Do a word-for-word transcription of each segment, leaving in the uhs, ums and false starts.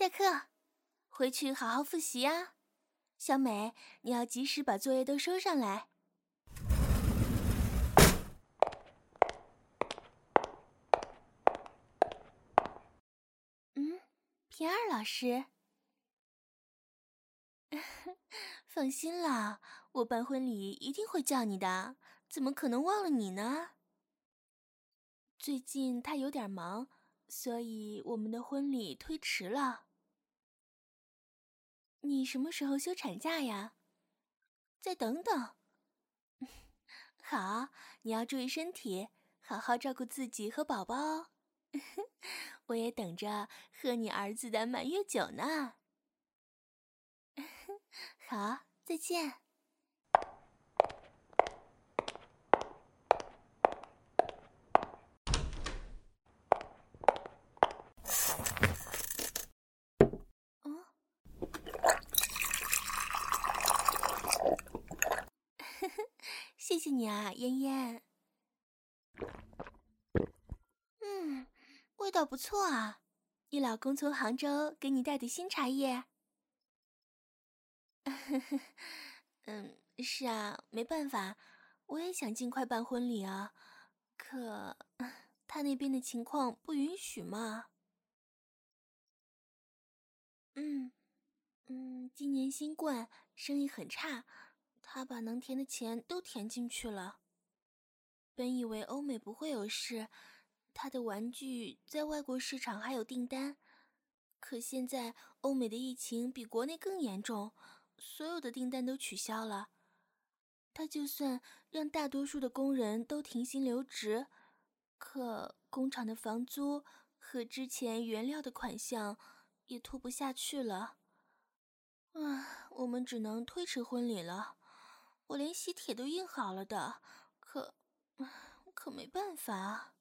下课，回去好好复习啊。小美，你要及时把作业都收上来。嗯，平儿老师。放心啦，我办婚礼一定会叫你的，怎么可能忘了你呢？最近他有点忙，所以我们的婚礼推迟了。你什么时候休产假呀？再等等。好，你要注意身体，好好照顾自己和宝宝哦。我也等着喝你儿子的满月酒呢。好，再见。嗯，谢谢你啊，嫣嫣。嗯，味道不错啊。你老公从杭州给你带的新茶叶？嗯，是啊，没办法，我也想尽快办婚礼啊，可他那边的情况不允许嘛。嗯嗯，今年新冠，生意很差，他把能填的钱都填进去了。本以为欧美不会有事，他的玩具在外国市场还有订单，可现在欧美的疫情比国内更严重，所有的订单都取消了。他就算让大多数的工人都停薪留职，可工厂的房租和之前原料的款项也拖不下去了。唉，我们只能推迟婚礼了。我连喜帖都印好了的，可可没办法。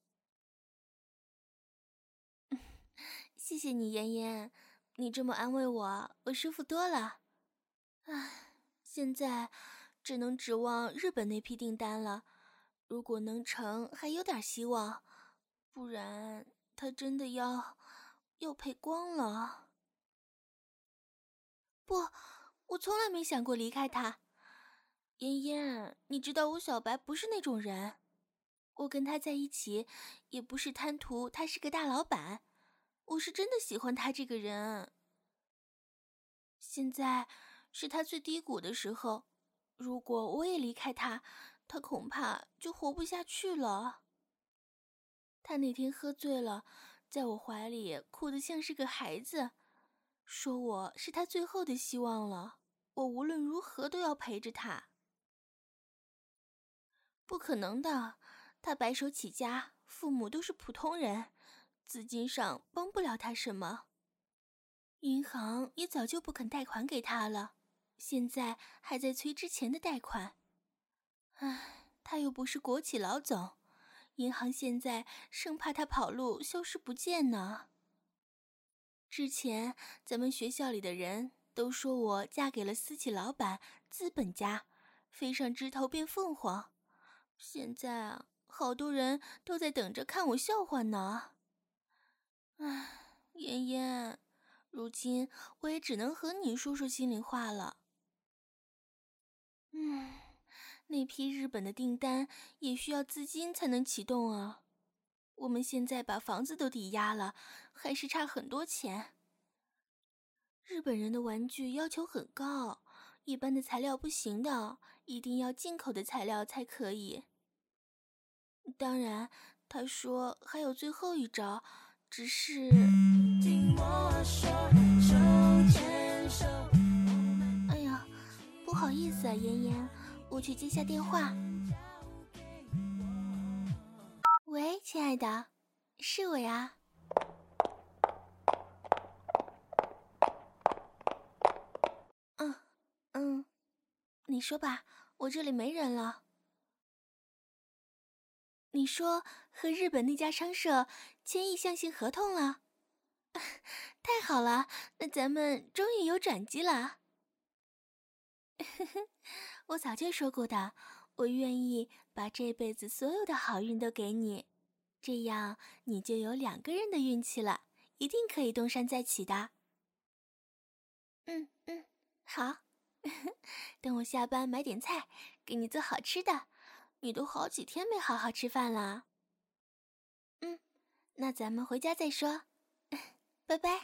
谢谢你，妍妍，你这么安慰我，我舒服多了。唉，现在只能指望日本那批订单了。如果能成，还有点希望；不然，他真的要要赔光了。不，我从来没想过离开他。妍妍，你知道我小白不是那种人，我跟他在一起，也不是贪图他是个大老板，我是真的喜欢他这个人。现在是他最低谷的时候，如果我也离开他，他恐怕就活不下去了。他那天喝醉了，在我怀里哭得像是个孩子，说我是他最后的希望了，我无论如何都要陪着他。不可能的，他白手起家，父母都是普通人，资金上帮不了他什么。银行也早就不肯贷款给他了，现在还在催之前的贷款。唉，他又不是国企老总，银行现在生怕他跑路消失不见呢。之前咱们学校里的人都说我嫁给了私企老板、资本家，飞上枝头变凤凰。现在啊，好多人都在等着看我笑话呢。唉，妍妍，如今我也只能和你说说心里话了。嗯，那批日本的订单也需要资金才能启动啊。我们现在把房子都抵押了，还是差很多钱。日本人的玩具要求很高，一般的材料不行的，一定要进口的材料才可以。当然，他说还有最后一招，只是……哎呀，不好意思啊，妍妍，我去接下电话。喂，亲爱的，是我呀。嗯嗯，你说吧，我这里没人了。你说和日本那家商社签意向性合同了？太好了，那咱们终于有转机了。我早就说过的，我愿意把这辈子所有的好运都给你，这样你就有两个人的运气了，一定可以东山再起的。 嗯嗯，好。等我下班买点菜，给你做好吃的。你都好几天没好好吃饭了。嗯，那咱们回家再说。拜拜。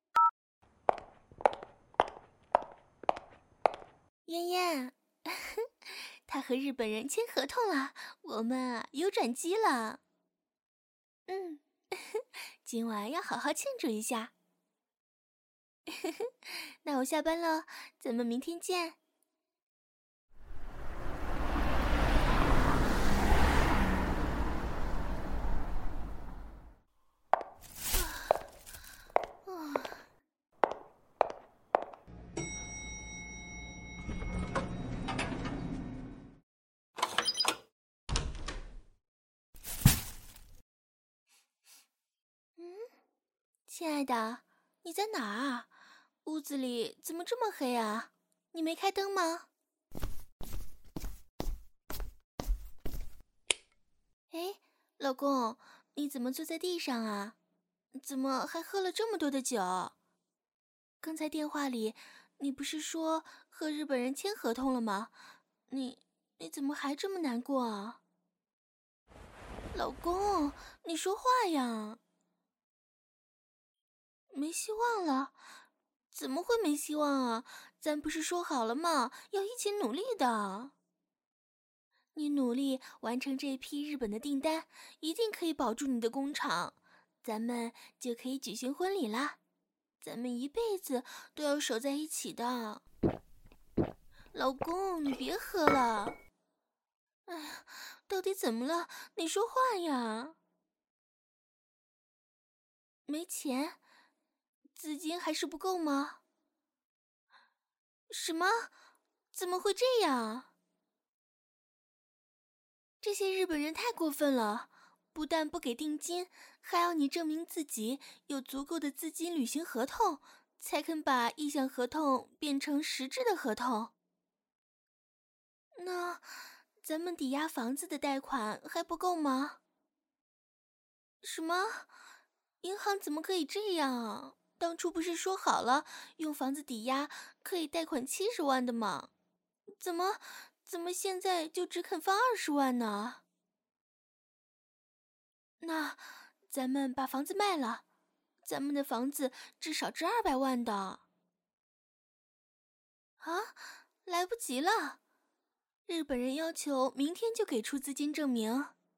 嫣嫣，他和日本人签合同了，我们啊有转机了。嗯，今晚要好好庆祝一下。那我下班了，咱们明天见。亲爱的，你在哪儿啊？屋子里怎么这么黑啊？你没开灯吗？哎，老公，你怎么坐在地上啊？怎么还喝了这么多的酒？刚才电话里，你不是说和日本人签合同了吗？你你怎么还这么难过啊？老公，你说话呀！没希望了？怎么会没希望啊？咱不是说好了吗？要一起努力的。你努力完成这批日本的订单，一定可以保住你的工厂，咱们就可以举行婚礼啦。咱们一辈子都要守在一起的。老公，你别喝了。哎呀，到底怎么了？你说话呀。没钱？资金还是不够吗？什么？怎么会这样？这些日本人太过分了，不但不给定金，还要你证明自己有足够的资金履行合同，才肯把意向合同变成实质的合同。那咱们抵押房子的贷款还不够吗？什么？银行怎么可以这样？当初不是说好了用房子抵押可以贷款七十万的吗？怎么怎么现在就只肯放二十万呢？那咱们把房子卖了，咱们的房子至少值二百万的。啊，来不及了！日本人要求明天就给出资金证明。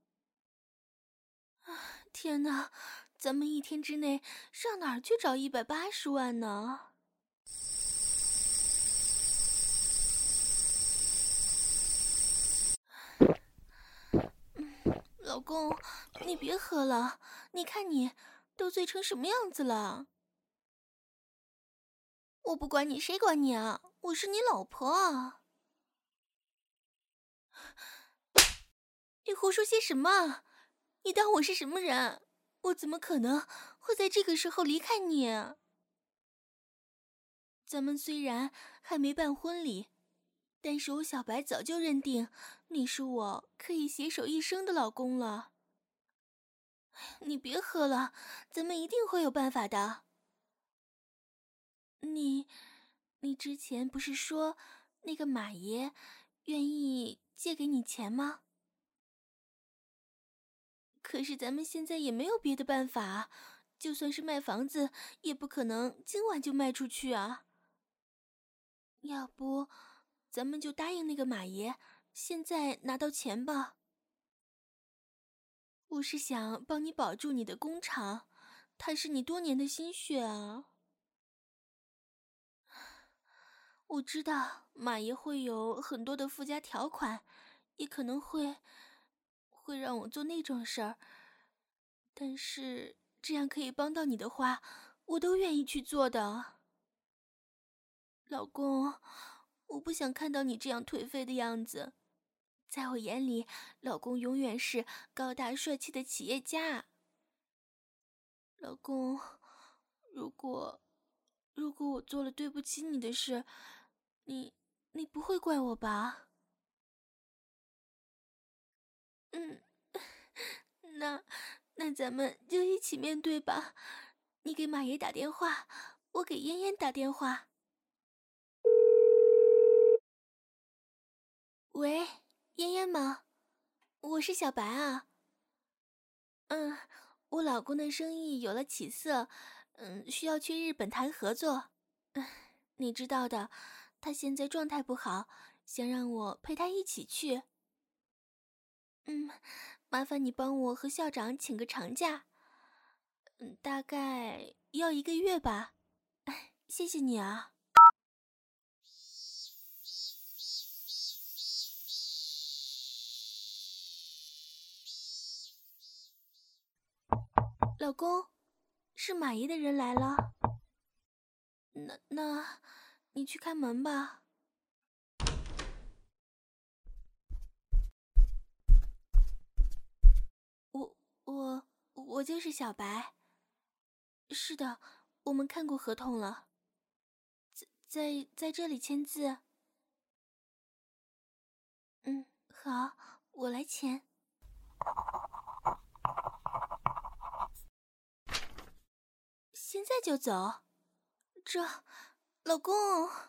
啊，天哪，咱们一天之内上哪儿去找一百八十万呢？老公，你别喝了，你看你都醉成什么样子了。我不管你，谁管你啊？我是你老婆啊！你胡说些什么？你当我是什么人？我怎么可能会在这个时候离开你？咱们虽然还没办婚礼，但是我小白早就认定你是我可以携手一生的老公了。你别喝了，咱们一定会有办法的。你，你之前不是说那个马爷愿意借给你钱吗？可是咱们现在也没有别的办法，就算是卖房子，也不可能今晚就卖出去啊。要不，咱们就答应那个马爷，现在拿到钱吧。我是想帮你保住你的工厂，它是你多年的心血啊。我知道马爷会有很多的附加条款，也可能会会让我做那种事儿，但是这样可以帮到你的话，我都愿意去做的。老公，我不想看到你这样颓废的样子。在我眼里，老公永远是高大帅气的企业家。老公，如果如果我做了对不起你的事，你你不会怪我吧？嗯，那那咱们就一起面对吧。你给马爷打电话，我给嫣嫣打电话。 喂，嫣嫣吗？我是小白啊。嗯，我老公的生意有了起色，嗯，需要去日本谈合作。嗯，你知道的，他现在状态不好，想让我陪他一起去。嗯，麻烦你帮我和校长请个长假，嗯，大概要一个月吧。谢谢你啊。老公，是马爷的人来了。那那，你去开门吧。我我我就是小白。是的，我们看过合同了。在在在这里签字。嗯，好，我来签。现在就走？这，老公……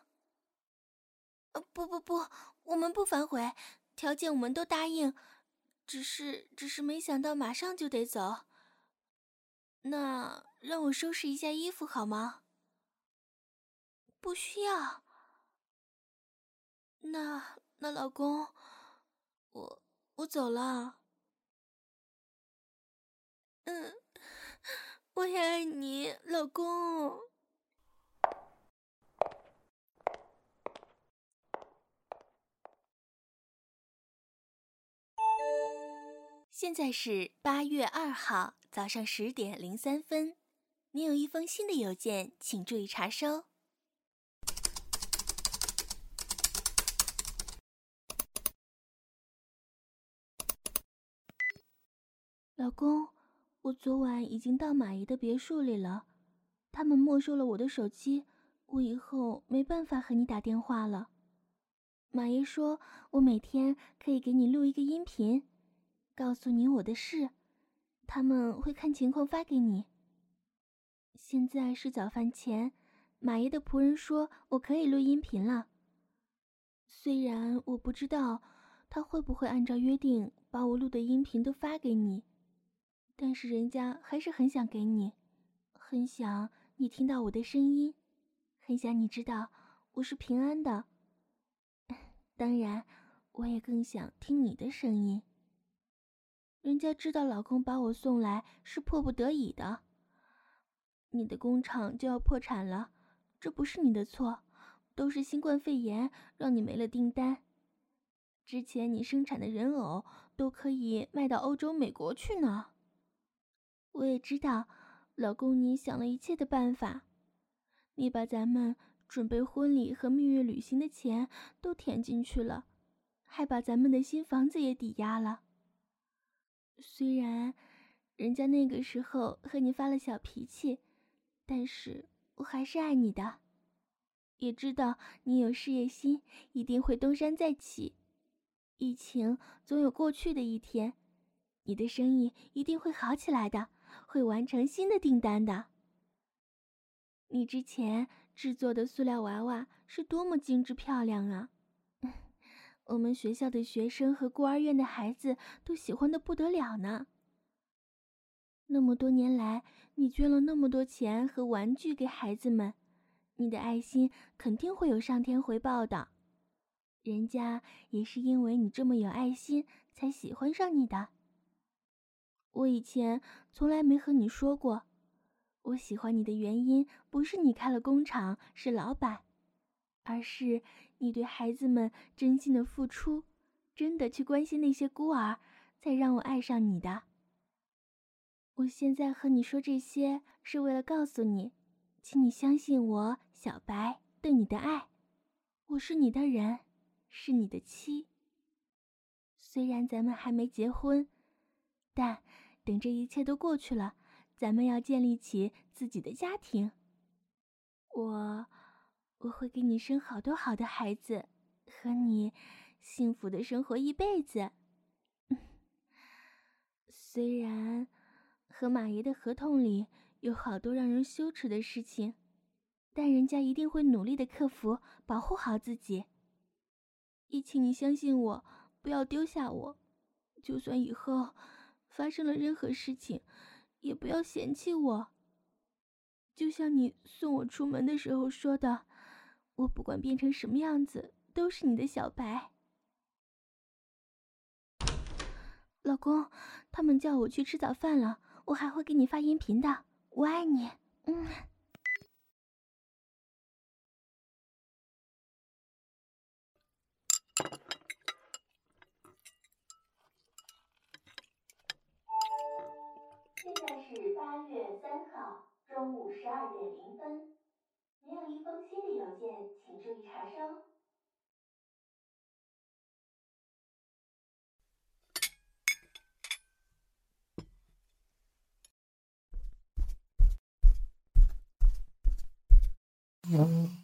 呃，不不不，我们不反悔，条件我们都答应，只是只是没想到马上就得走。那让我收拾一下衣服好吗？不需要。那那老公，我我走了。嗯，我也爱你，老公。现在是八月二号早上十点零三分，您有一封新的邮件，请注意查收。老公，我昨晚已经到马姨的别墅里了，他们没收了我的手机，我以后没办法和你打电话了。马爷说我每天可以给你录一个音频，告诉你我的事，他们会看情况发给你。现在是早饭前，马爷的仆人说我可以录音频了。虽然我不知道他会不会按照约定把我录的音频都发给你，但是人家还是很想给你，很想你听到我的声音，很想你知道我是平安的。当然，我也更想听你的声音。人家知道老公把我送来是迫不得已的。你的工厂就要破产了，这不是你的错，都是新冠肺炎让你没了订单。之前你生产的人偶都可以卖到欧洲、美国去呢。我也知道，老公你想了一切的办法，你把咱们准备婚礼和蜜月旅行的钱都填进去了，还把咱们的新房子也抵押了。虽然人家那个时候和你发了小脾气，但是我还是爱你的，也知道你有事业心，一定会东山再起。疫情总有过去的一天，你的生意一定会好起来的，会完成新的订单的。你之前制作的塑料娃娃是多么精致漂亮啊！我们学校的学生和孤儿院的孩子都喜欢得不得了呢。那么多年来，你捐了那么多钱和玩具给孩子们，你的爱心肯定会有上天回报的。人家也是因为你这么有爱心，才喜欢上你的。我以前从来没和你说过，我喜欢你的原因不是你开了工厂是老板，而是你对孩子们真心的付出，真的去关心那些孤儿，才让我爱上你的。我现在和你说这些，是为了告诉你，请你相信我，小白对你的爱。我是你的人，是你的妻。虽然咱们还没结婚，但等这一切都过去了，咱们要建立起自己的家庭。我，我会给你生好多好的孩子，和你幸福的生活一辈子。虽然和马爷的合同里有好多让人羞耻的事情，但人家一定会努力的克服，保护好自己。 也请你相信我，不要丢下我。就算以后发生了任何事情，也不要嫌弃我。就像你送我出门的时候说的，我不管变成什么样子，都是你的小白。老公，他们叫我去吃早饭了，我还会给你发音频的。我爱你，嗯。 现在是八月三号中午十二点零分。您有一封新的邮件，请注意查收。 嗯。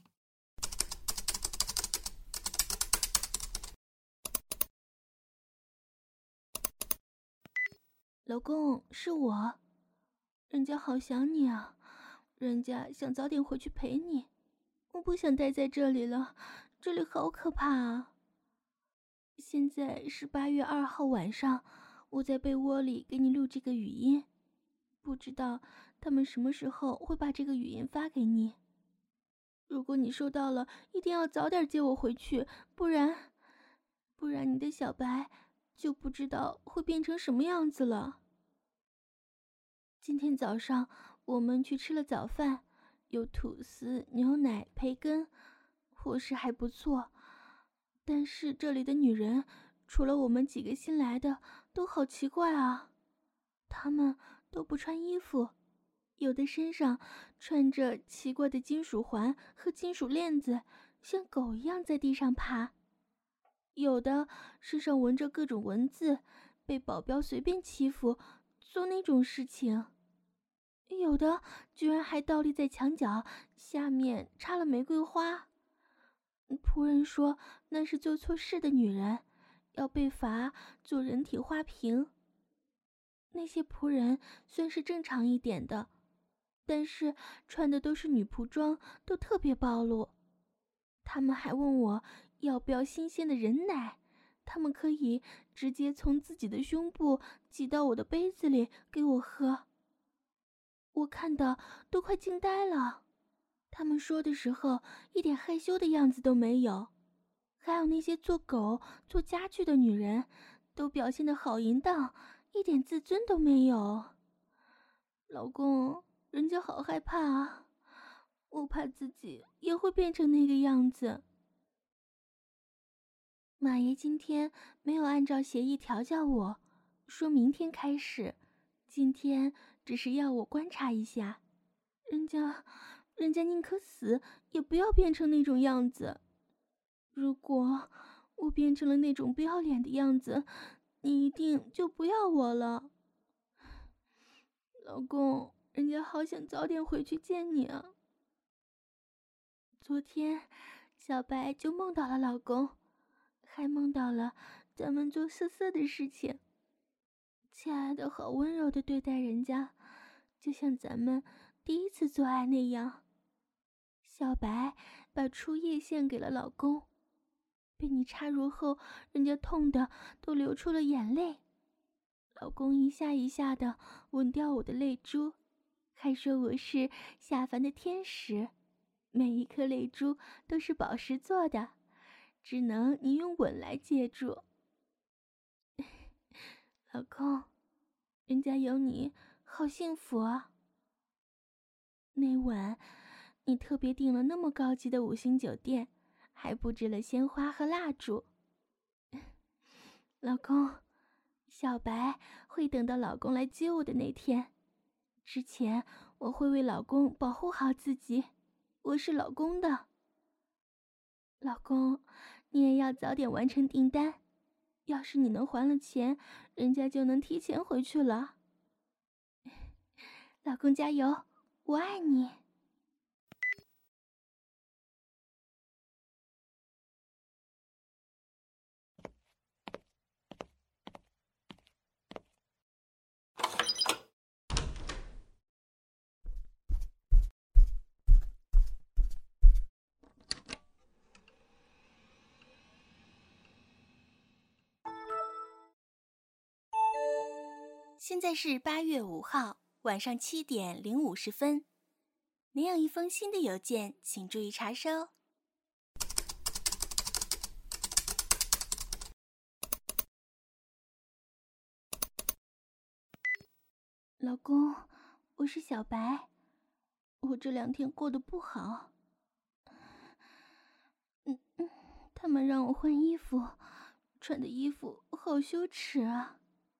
老公，是我。人家好想你啊，人家想早点回去陪你。我不想待在这里了，这里好可怕啊。现在是八月二号晚上，我在被窝里给你录这个语音，不知道他们什么时候会把这个语音发给你。如果你收到了，一定要早点接我回去，不然，不然你的小白就不知道会变成什么样子了。今天早上我们去吃了早饭，有吐司、牛奶、培根，伙食还不错。但是这里的女人，除了我们几个新来的，都好奇怪啊。她们都不穿衣服，有的身上穿着奇怪的金属环和金属链子，像狗一样在地上爬。有的身上纹着各种文字，被保镖随便欺负，做那种事情。有的居然还倒立在墙角，下面插了玫瑰花。仆人说那是做错事的女人，要被罚做人体花瓶。那些仆人算是正常一点的，但是穿的都是女仆装，都特别暴露。他们还问我要不要新鲜的人奶，他们可以直接从自己的胸部挤到我的杯子里给我喝。我看到都快惊呆了，他们说的时候一点害羞的样子都没有。还有那些做狗、做家具的女人，都表现得好淫荡，一点自尊都没有。老公，人家好害怕啊，我怕自己也会变成那个样子。马爷今天没有按照协议调教我，说明天开始，今天只是要我观察一下。人家，人家宁可死也不要变成那种样子。如果我变成了那种不要脸的样子，你一定就不要我了。老公，人家好想早点回去见你啊。昨天，小白就梦到了老公，还梦到了咱们做色色的事情。亲爱的，好温柔的对待人家，就像咱们第一次做爱那样。小白把初夜献给了老公，被你插入后，人家痛的都流出了眼泪。老公一下一下的吻掉我的泪珠，还说我是下凡的天使，每一颗泪珠都是宝石做的，只能你用吻来接住。老公，人家有你好幸福啊。那晚你特别订了那么高级的五星酒店，还布置了鲜花和蜡烛。老公，小白会等到老公来接我的那天，之前我会为老公保护好自己，我是老公的。老公，你也要早点完成订单，要是你能还了钱，人家就能提前回去了。老公加油，我爱你。 现在是八月五号晚上七点零五十分。您有一封新的邮件，请注意查收。老公，我是小白，我这两天过得不好。嗯嗯，他们让我换衣服，穿的衣服好羞耻啊。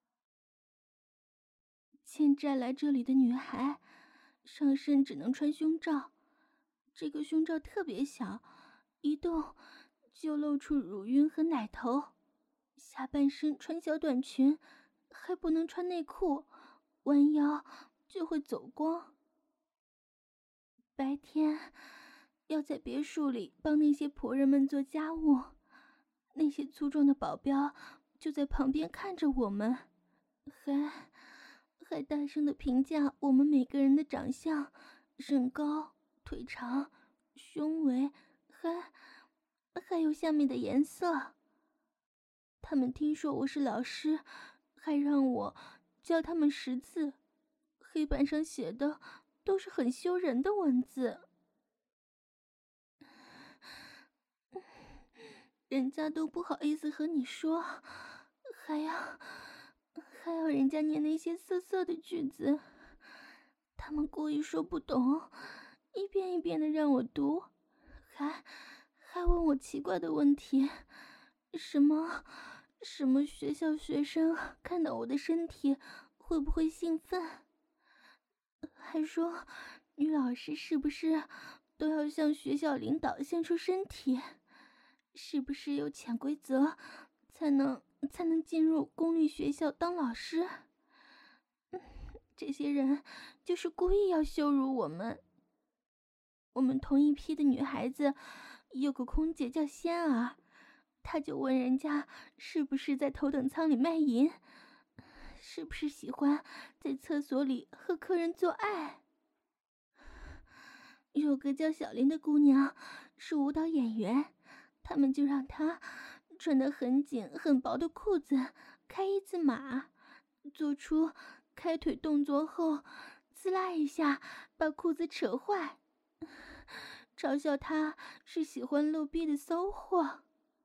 欠债来这里的女孩，上身只能穿胸罩，这个胸罩特别小，一动就露出乳晕和奶头，下半身穿小短裙，还不能穿内裤，弯腰就会走光。白天要在别墅里帮那些仆人们做家务，那些粗壮的保镖就在旁边看着我们，还还大声地评价我们每个人的长相、身高、腿长、胸围，还还有下面的颜色。他们听说我是老师，还让我教他们识字，黑板上写的都是很羞人的文字。人家都不好意思和你说，还要还要人家念那些涩涩的句子，他们故意说不懂，一遍一遍的让我读，还还问我奇怪的问题，什么什么学校学生看到我的身体会不会兴奋，还说女老师是不是都要向学校领导献出身体，是不是有潜规则才能才能进入公立学校当老师？这些人就是故意要羞辱我们。我们同一批的女孩子，有个空姐叫仙儿，她就问人家是不是在头等舱里卖淫，是不是喜欢在厕所里和客人做爱。有个叫小林的姑娘是舞蹈演员，他们就让她穿得很紧很薄的裤子，开一字马，做出开腿动作后，滋啦一下把裤子扯坏，嘲笑她是喜欢露逼的骚货。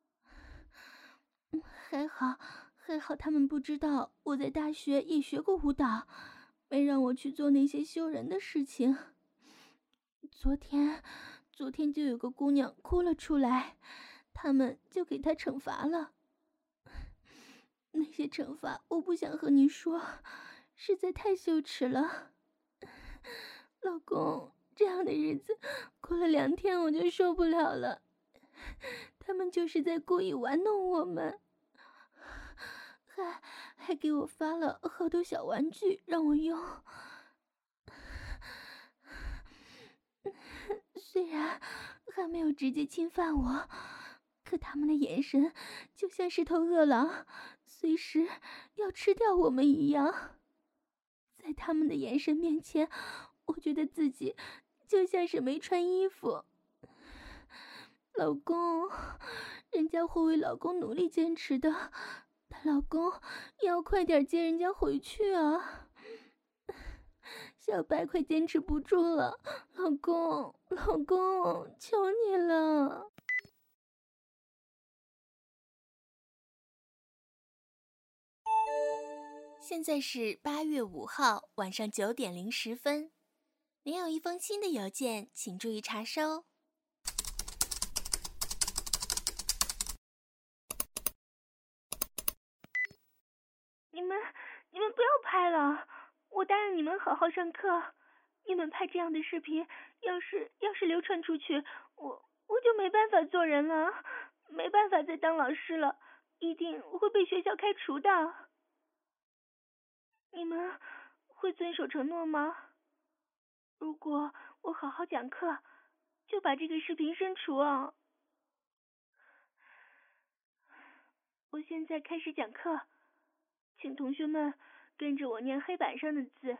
还好还好他们不知道我在大学也学过舞蹈，没让我去做那些羞人的事情。昨天昨天就有个姑娘哭了出来，他们就给她惩罚了。那些惩罚我不想和你说，实在太羞耻了。老公，这样的日子过了两天我就受不了了，他们就是在故意玩弄我们，还还给我发了好多小玩具让我用。虽然还没有直接侵犯我，可他们的眼神就像是头饿狼，随时要吃掉我们一样。在他们的眼神面前，我觉得自己就像是没穿衣服。老公，人家会为老公努力坚持的，但老公也要快点接人家回去啊。小白快坚持不住了，老公，老公，求你了。现在是八月五号晚上九点零十分。您有一封新的邮件，请注意查收。 你们，你们不要拍了，我答应你们好好上课。你们拍这样的视频，要是要是流传出去，我我就没办法做人了，没办法再当老师了，一定会被学校开除的。你们会遵守承诺吗？如果我好好讲课，就把这个视频删除啊。我现在开始讲课，请同学们跟着我念黑板上的字。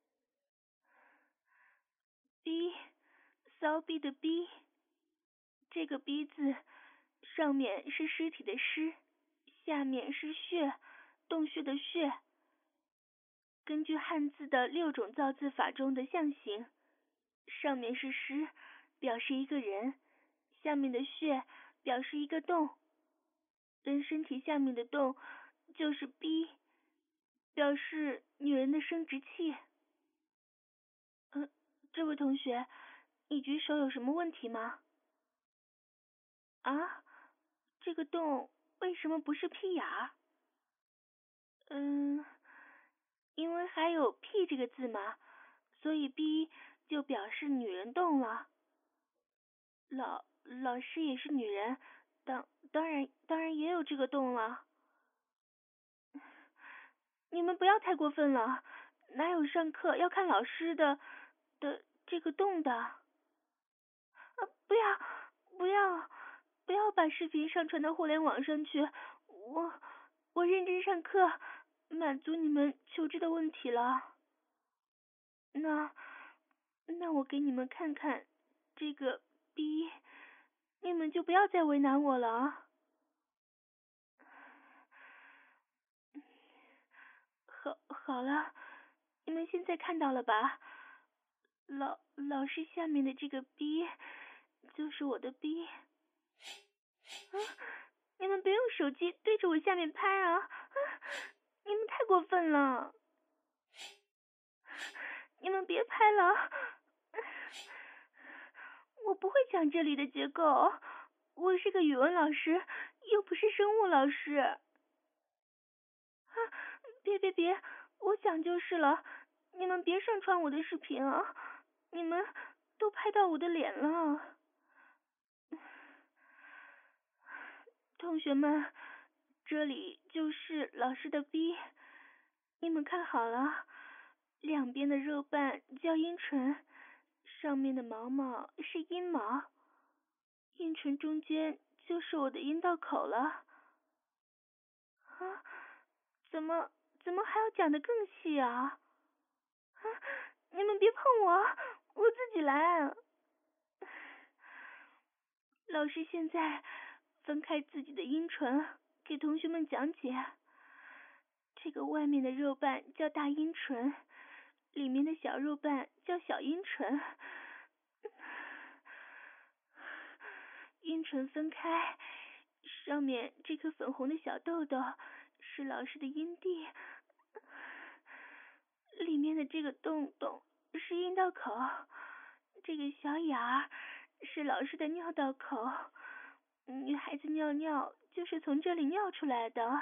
逼，骚逼的逼，这个逼字上面是尸体的尸，下面是穴，洞穴的穴。 根据汉字的六种造字法中的象形，上面是诗，表示一个人，下面的穴表示一个洞，人身体下面的洞就是逼，表示女人的生殖器。呃，这位同学，你举手有什么问题吗？啊，这个洞为什么不是屁眼儿？嗯，因为还有屁这个字嘛，所以逼就表示女人洞了。老老师也是女人，当当然当然也有这个洞了。你们不要太过分了，哪有上课要看老师的的这个洞的？啊，不要不要不要把视频上传到互联网上去，我我认真上课，满足你们求知的问题了。那那我给你们看看这个逼，你们就不要再为难我了啊。好好了，你们现在看到了吧？老老师下面的这个逼就是我的逼。啊，你们别用手机对着我下面拍啊！啊，你们太过分了！你们别拍了，我不会讲这里的结构，我是个语文老师，又不是生物老师。啊，别别别，我讲就是了，你们别上传我的视频啊！你们都拍到我的脸了。同学们，这里就是老师的逼，你们看好了，两边的肉瓣叫阴唇，上面的毛毛是阴毛，阴唇中间就是我的阴道口了。啊，怎么怎么还要讲得更细啊？啊，你们别碰我，我自己来。老师现在分开自己的阴唇给同学们讲解，这个外面的肉瓣叫大阴唇，里面的小肉瓣叫小阴唇。阴唇分开，上面这颗粉红的小豆豆是老师的阴蒂，里面的这个洞洞是阴道口，这个小眼儿是老师的尿道口，女孩子尿尿就是从这里尿出来的。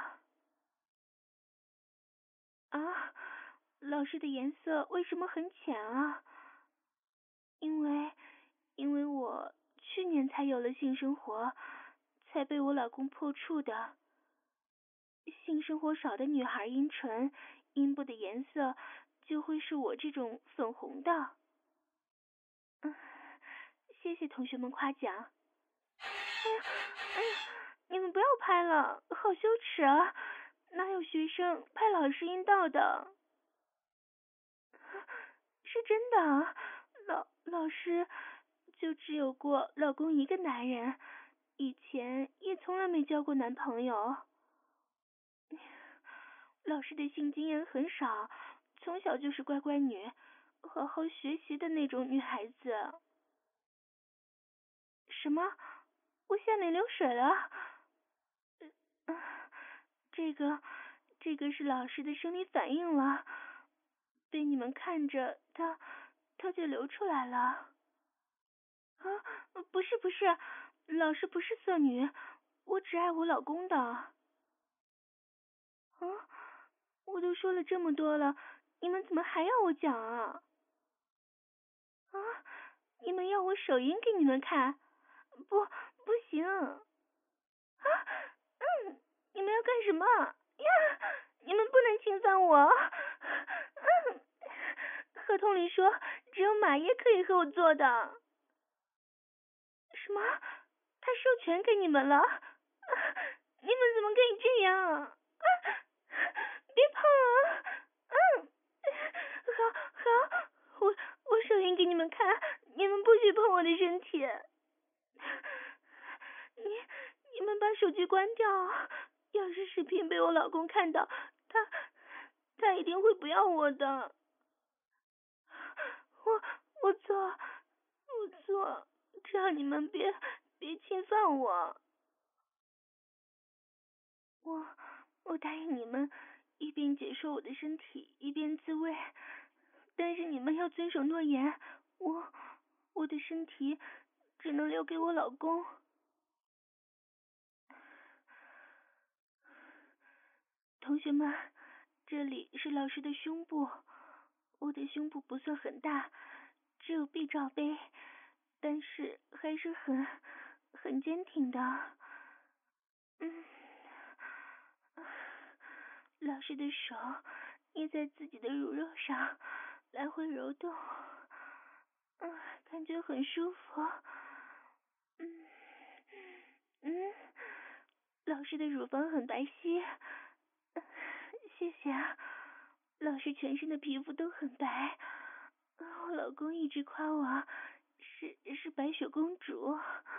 啊，老师的颜色为什么很浅啊？因为因为我去年才有了性生活，才被我老公破处的。性生活少的女孩阴唇阴部的颜色就会是我这种粉红的。嗯，谢谢同学们夸奖。哎呀哎呀，你们不要拍了，好羞耻啊！哪有学生拍老师阴道的？是真的，老老师就只有过老公一个男人，以前也从来没交过男朋友。老师的性经验很少，从小就是乖乖女，好好学习的那种女孩子。什么？我下面流水了？呃、这个这个是老师的生理反应了，被你们看着他他就流出来了。啊，不是不是，老师不是色女，我只爱我老公的。啊，我都说了这么多了，你们怎么还要我讲啊？啊，你们要我手淫给你们看？不，不行。啊，嗯，你们要干什么呀？你们不能侵犯我。嗯，合同里说只有马爷可以和我做的。什么？他授权给你们了？你们怎么可以这样？啊，别碰啊！嗯，好，好，我我手淫给你们看，你们不许碰我的身体。你你们把手机关掉，要是视频被我老公看到，他他一定会不要我的。我我错，我错，只要你们别别侵犯我。我我答应你们，一边解说我的身体，一边自慰，但是你们要遵守诺言，我我的身体只能留给我老公。同学们，这里是老师的胸部，我的胸部不算很大，只有 B 罩杯，但是还是很很坚挺的。嗯，老师的手捏在自己的乳肉上，来回揉动，嗯，感觉很舒服。嗯嗯，老师的乳房很白皙，谢谢啊。老师全身的皮肤都很白，我老公一直夸我是是白雪公主。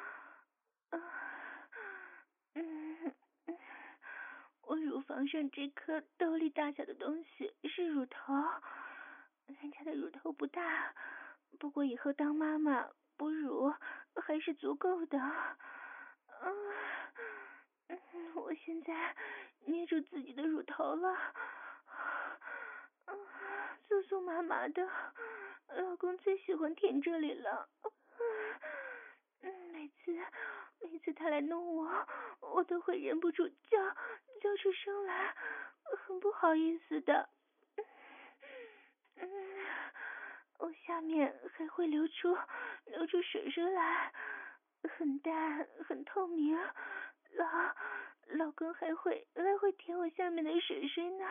嗯，我乳房上这颗豆粒大小的东西是乳頭，人家的乳头不大，不过以后当妈妈哺乳还是足够的。嗯，我现在捏住自己的乳头了，酥酥麻麻的，老公最喜欢舔这里了。嗯，每次每次他来弄我，我都会忍不住叫叫出声来，很不好意思的。嗯，我下面还会流出流出水水来，很淡很透明，老老公还会还会舔我下面的水水呢。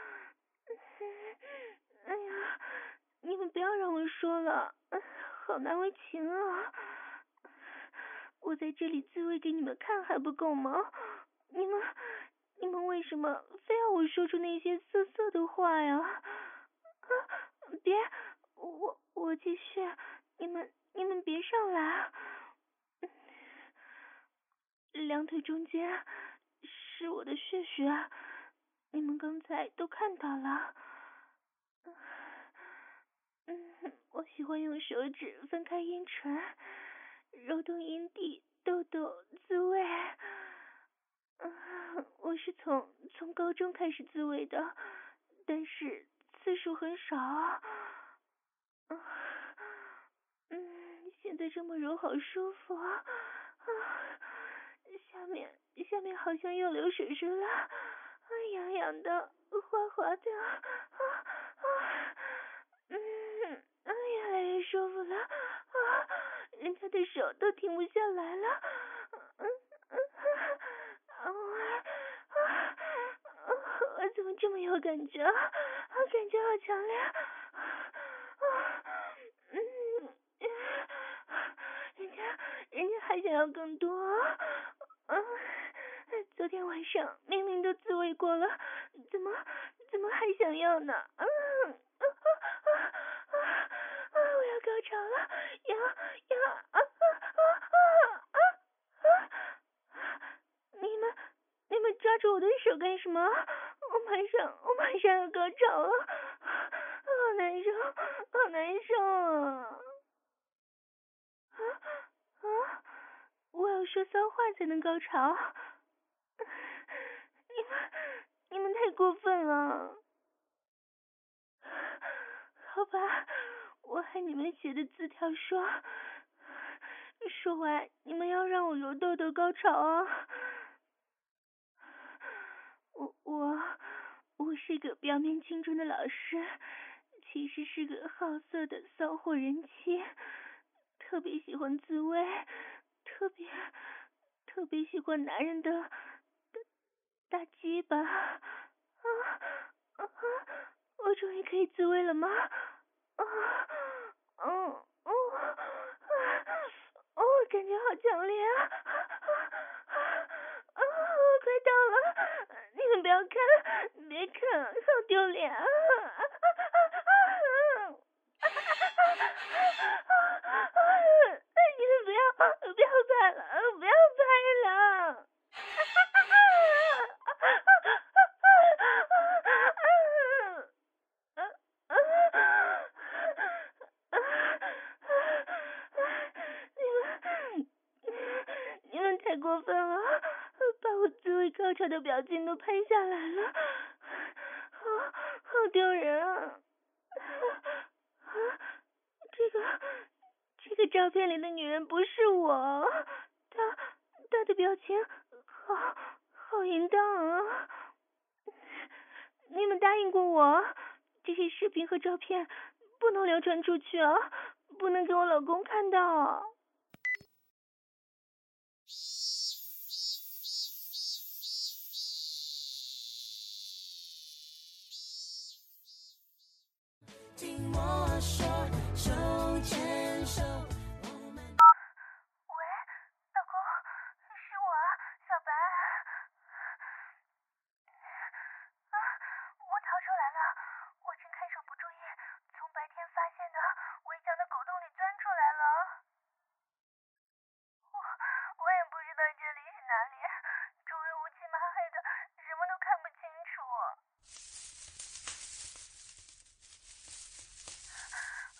哎呀，你们不要让我说了，好难为情啊！我在这里自慰给你们看还不够吗？你们你们为什么非要我说出那些色色的话呀？啊，别，我我继续，你们你们别上来。两腿中间是我的血血，你们刚才都看到了。嗯，我喜欢用手指分开阴唇，揉动阴蒂，豆豆自慰。嗯，我是从从高中开始自慰的，但是次数很少。嗯，现在这么揉好舒服啊！下面下面好像又流水水了，痒痒的，滑滑的。啊啊，嗯，哎呀，越来越舒服了啊！人家的手都停不下来了。嗯嗯啊啊啊！我怎么这么有感觉？啊，感觉好强烈！啊，嗯，人家人家还想要更多。啊，昨天晚上明明都自慰过了，怎么怎么还想要呢？嗯啊啊啊啊啊！我要高潮了，要要啊啊啊啊啊！你们你们抓住我的手干什么？我马上我马上要高潮了，好难受，好难受啊！啊啊！我要说骚话才能高潮，你们你们太过分了。好吧，我按你们写的字条说，说完你们要让我揉豆豆高潮啊。我我我是个表面清纯的老师，其实是个好色的骚货人妻，特别喜欢自慰，特别特别喜欢男人的大大鸡巴。啊啊！我终于可以自慰了吗？啊，嗯嗯哦，感觉好强烈啊！啊，快到了，你们不要看，别看，好丢脸啊！你们不要不要拍了，不要拍了！ 太过分了，把我最为高潮的表情都拍下来了，好好丢人啊！这个这个照片里的女人不是我，她她的表情好好淫荡啊！你们答应过我，这些视频和照片不能流传出去啊，不能给我老公看到。 听我说，手牵手。 喂，老公，是我，小白。啊，我逃出来了，我趁看守不注意，从白天发现的围墙的狗洞里钻出来了。我我也不知道这里是哪里，周围乌漆麻黑的，什么都看不清楚。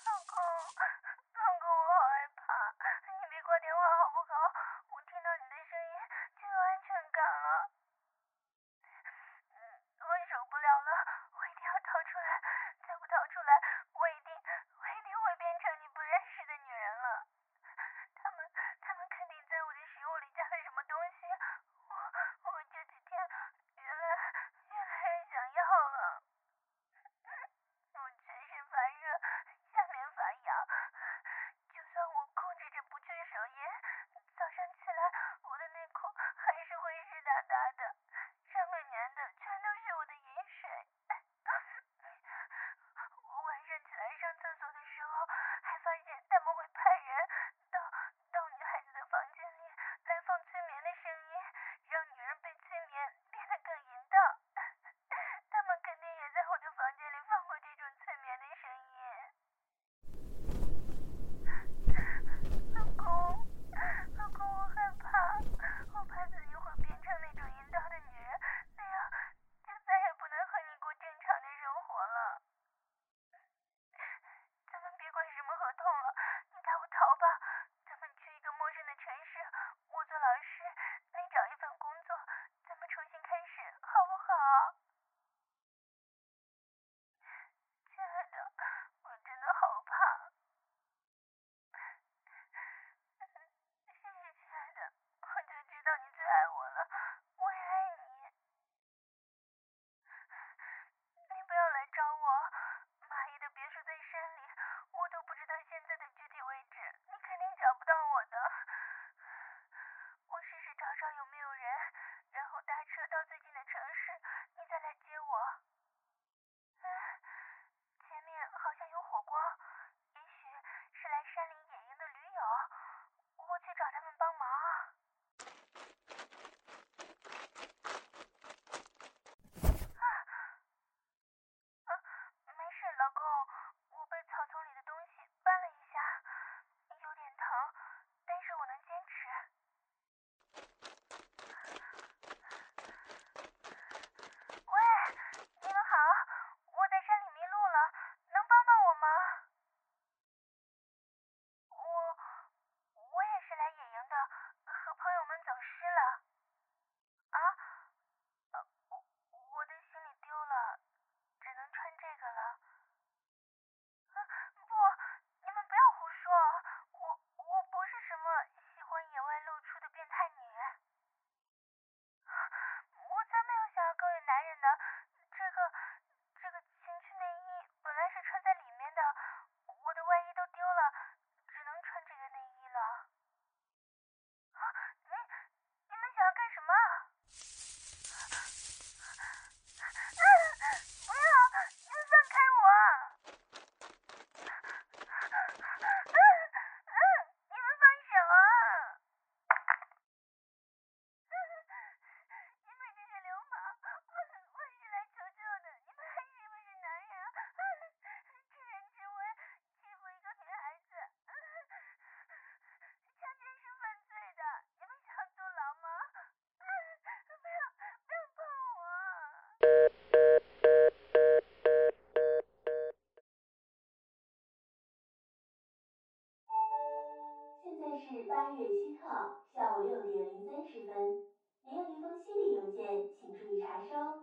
在是八月七号下午六点零三十分，您有一封新的邮件，请注意查收。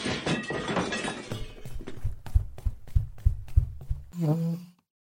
嗯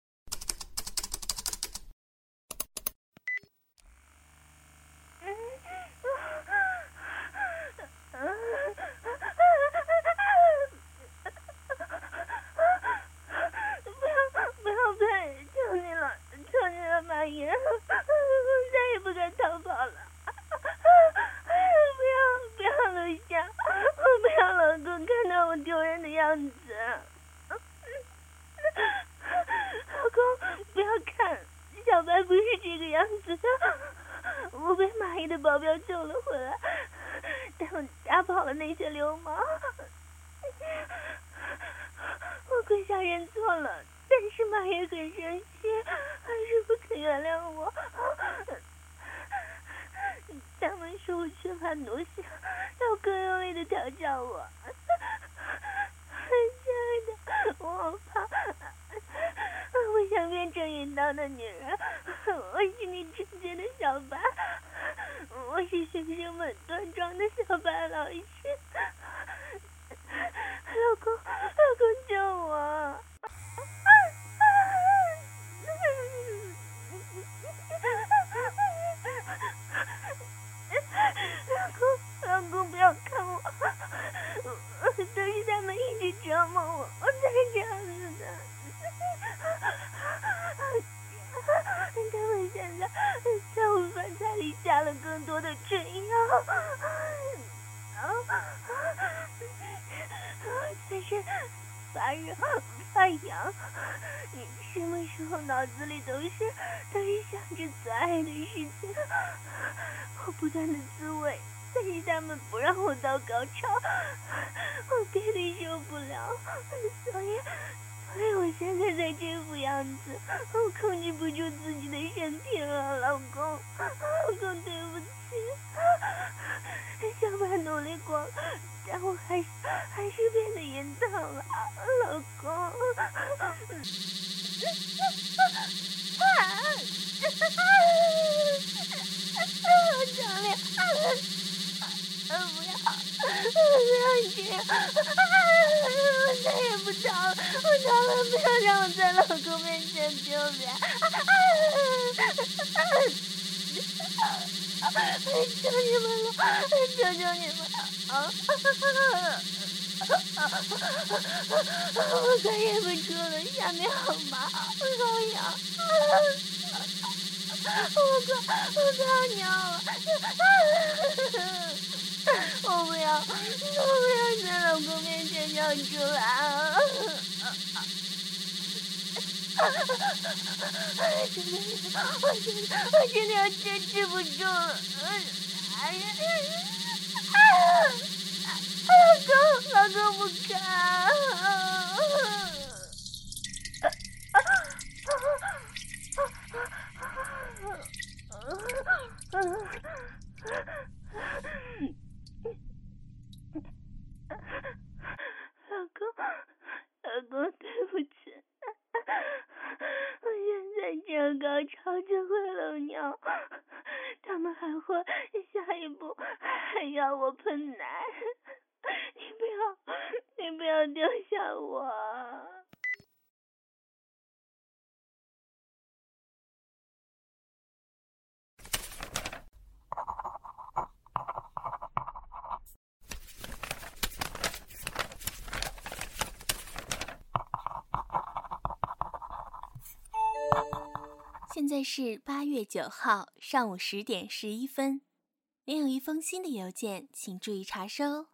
现在是八月九号上午十点十一分，您有一封新的邮件，请注意查收。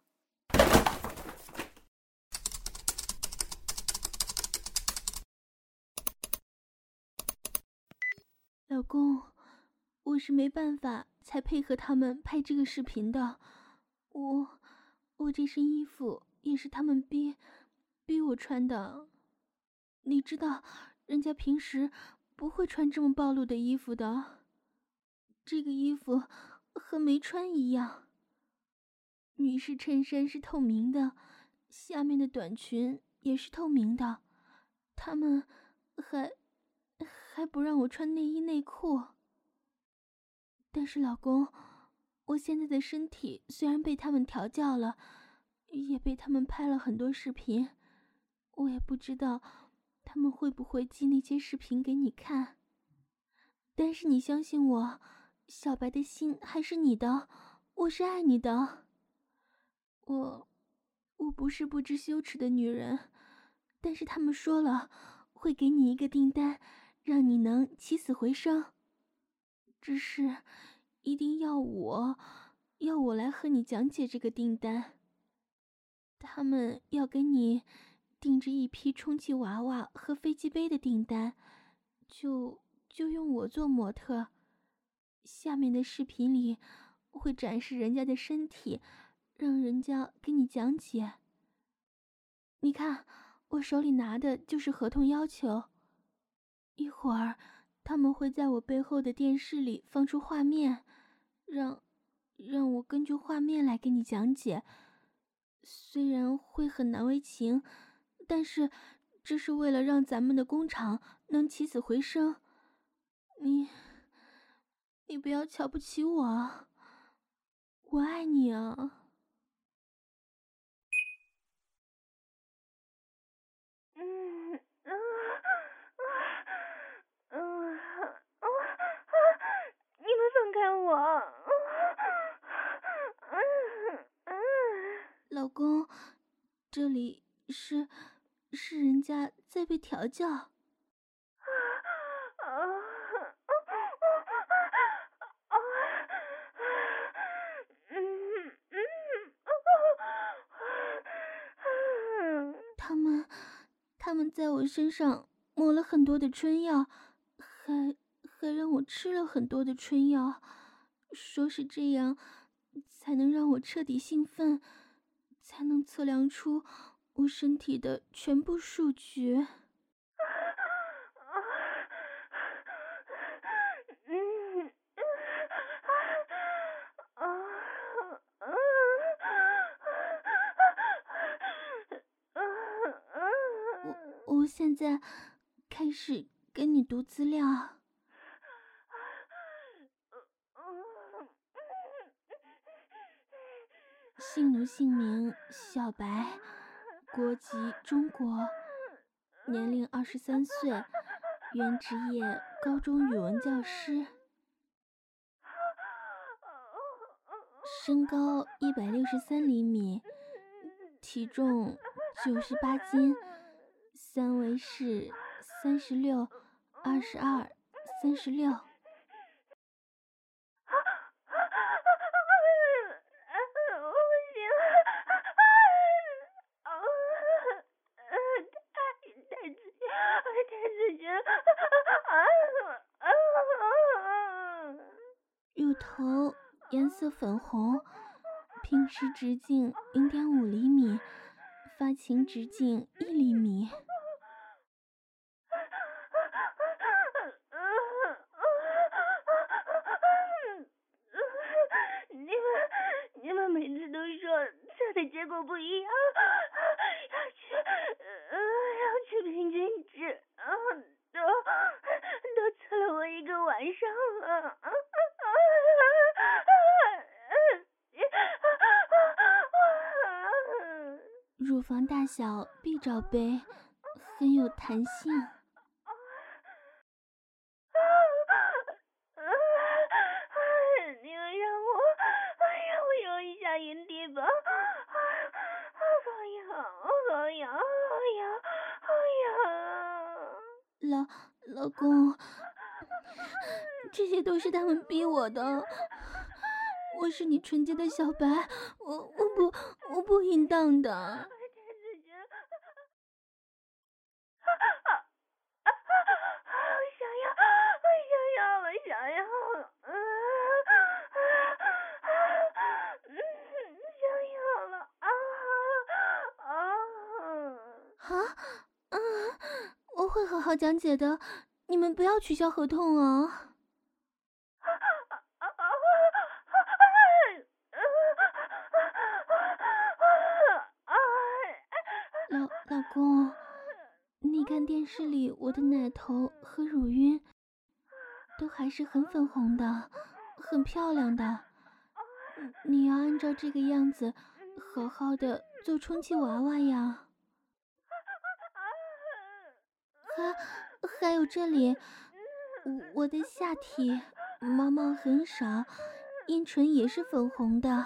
老公，我是没办法才配合他们拍这个视频的，我我这身衣服也是他们逼逼我穿的，你知道，人家平时不会穿这么暴露的衣服的，这个衣服和没穿一样。女士衬衫是透明的，下面的短裙也是透明的，他们还还不让我穿内衣内裤。 但是老公，我现在的身体虽然被他们调教了，也被他们拍了很多视频，我也不知道他们会不会寄那些视频给你看。但是你相信我，小白的心还是你的，我是爱你的。我我不是不知羞耻的女人，但是他们说了，会给你一个订单，让你能起死回生。只是一定要我要我来和你讲解这个订单。他们要给你定制一批充气娃娃和飞机杯的订单，就就用我做模特。下面的视频里会展示人家的身体，让人家给你讲解。你看，我手里拿的就是合同要求。一会儿他们会在我背后的电视里放出画面，让让我根据画面来给你讲解。虽然会很难为情，但是这是为了让咱们的工厂能起死回生。你你不要瞧不起我，我爱你啊。 嗯嗯嗯嗯，你们放开我！嗯嗯， 老公，这里是是人家在被调教。他们他们在我身上抹了很多的春药，还还让我吃了很多的春药，说是这样才能让我彻底兴奋，才能测量出我身体的全部数据。我我现在开始给你读资料。姓奴姓名小白，国籍中国，年龄二十三岁，原职业高中语文教师，身高一百六十三厘米，体重九十八斤，三围是三十六、二十二、三十六。乳头颜色粉红，平时直径零点五厘米，发情直径一厘米。 你们你们每次都说测的结果不一样，要去呃要去平均值，嗯，都都测了我一个晚上了。 乳房大小 B 罩杯，很有弹性。 你们让我让我用一下阴蒂吧，好痒好痒好痒好痒。 老老公，这些都是他们逼我的。我是你纯洁的小白，我我不我不淫荡的。 想要想要了想要了，嗯嗯想要了啊啊啊啊！我会好好讲解的，你们不要取消合同啊。老老公，你看电视里我的奶头和乳晕都还是很粉红的， 很漂亮的。你要按照这个样子，好好的做充气娃娃呀。还还有这里，我的下体毛毛很少，阴唇也是粉红的。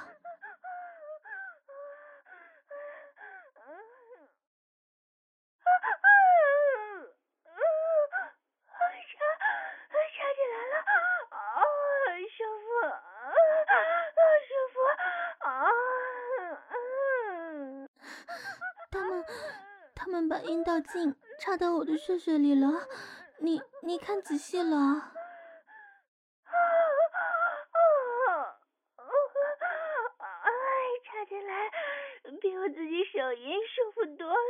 他们把阴道镜插到我的穴穴里了，你你看仔细了。 插进来比我自己手淫舒服多了。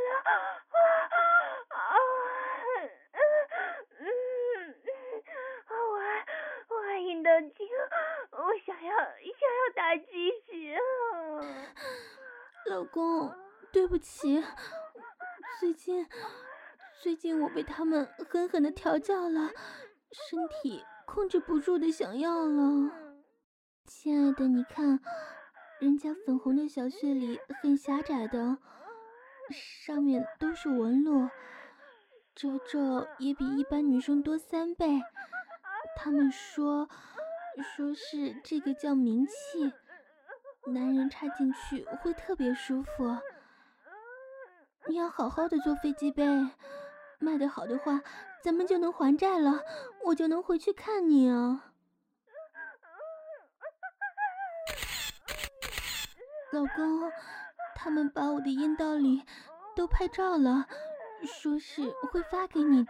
我我爱阴道镜，我想要想要打鸡血。 老公，对不起，最近最近我被他们狠狠的调教了，身体控制不住的想要了。亲爱的，你看，人家粉红的小穴里很狭窄的，上面都是纹路，褶皱也比一般女生多三倍。他们说说是这个叫名气，男人插进去会特别舒服。你要好好的坐飞机杯，卖得好的话，咱们就能还债了，我就能回去看你啊。老公，他们把我的阴道里都拍照了，说是会发给你的。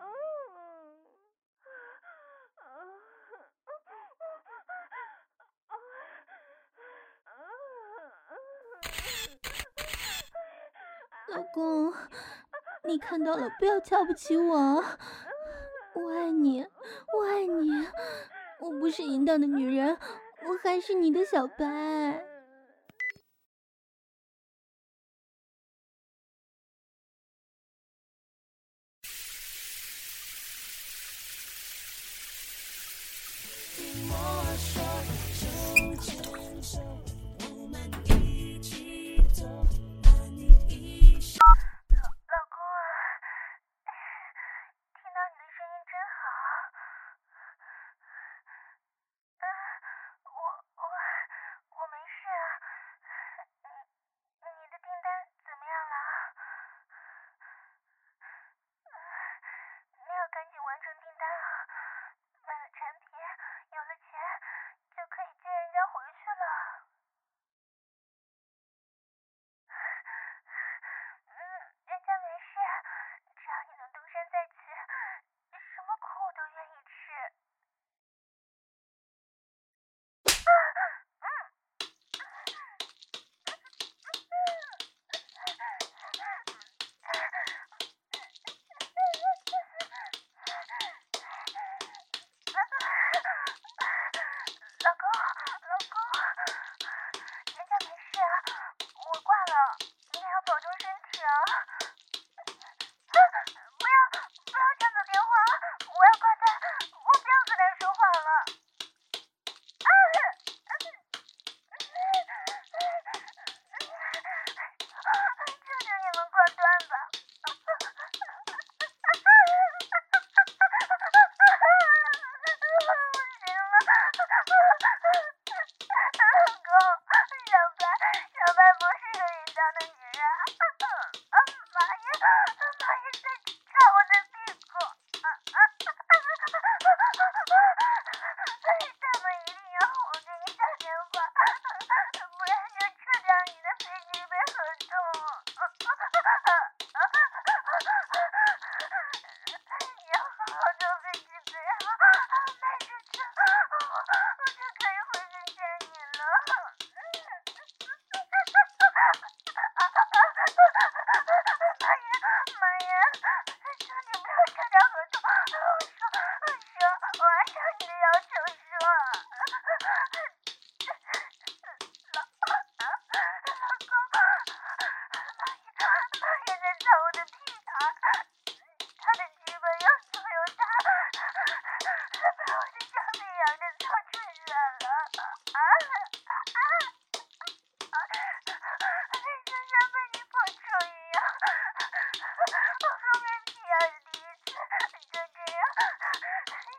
老公，你看到了，不要瞧不起我，我爱你，我爱你，我不是淫荡的女人，我还是你的小白。 听我说，手牵手，我们一起走，伴你一生。 老公啊，听到你的声音真好。嗯，我我我没事啊。你你的订单怎么样了？嗯，你要赶紧完成订单啊！卖了产品，有了钱，就可以接人家回去了。 哎